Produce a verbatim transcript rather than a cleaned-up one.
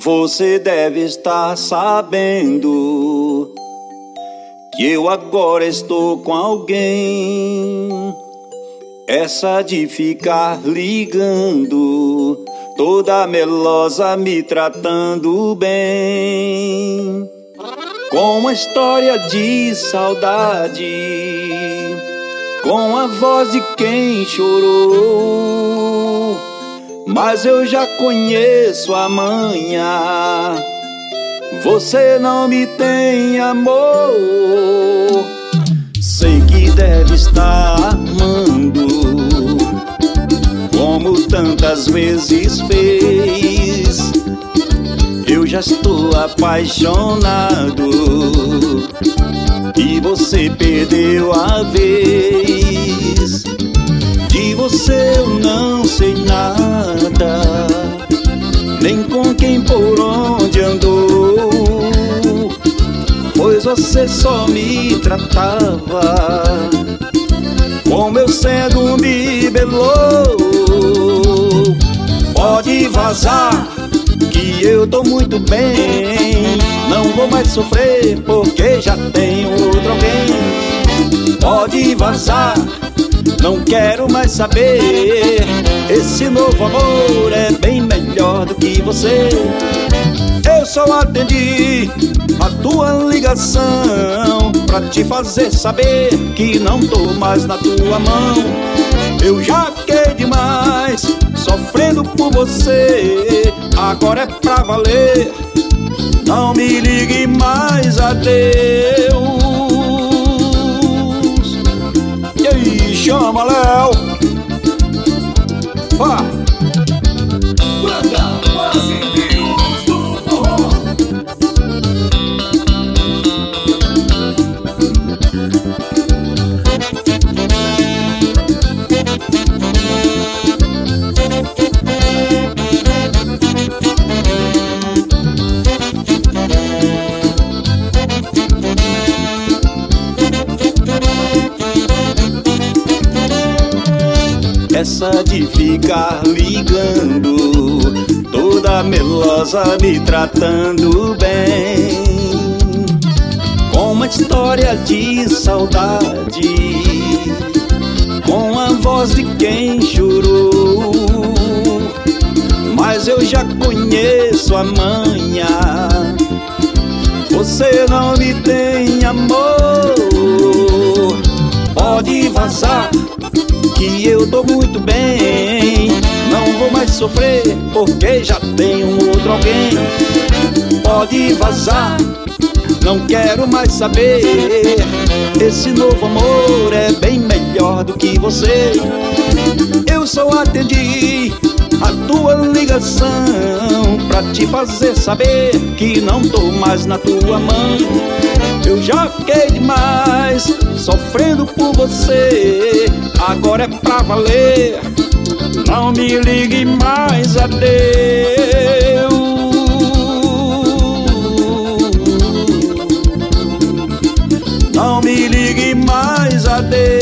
Você deve estar sabendo que eu agora estou com alguém. Essa de ficar ligando, toda melosa me tratando bem, com uma história de saudade, com a voz de quem chorou. Mas eu já conheço a manha, você não me tem amor. Sei que deve estar amando, como tantas vezes fez. Eu já estou apaixonado e você perdeu a vez. De você eu não sei nada, nem com quem por onde andou, pois você só me tratava como eu sendo um bibelô. Pode vazar que eu tô muito bem, não vou mais sofrer porque já tenho outro alguém. Pode vazar, não quero mais saber, esse novo amor é bem melhor do que você. Eu só atendi a tua ligação pra te fazer saber que não tô mais na tua mão. Eu já fiquei demais sofrendo por você, agora é pra valer. Não me ligue mais, adeus. E aí, chama, Léo. Ah. Banda Brasileiros do Forró. Essa de ficar ligando, toda melosa me tratando bem, com uma história de saudade, com a voz de quem chorou. Mas eu já conheço a manha, você não me tem amor. Pode vazar que eu tô muito bem, não vou mais sofrer porque já tenho outro alguém. Pode vazar, não quero mais saber, esse novo amor é bem melhor do que você. Eu só atendi a tua ligação pra te fazer saber que não tô mais na tua mão. Eu já fiquei demais sofrendo por você, agora é pra valer. Não me ligue mais, adeus. Não me ligue mais, adeus.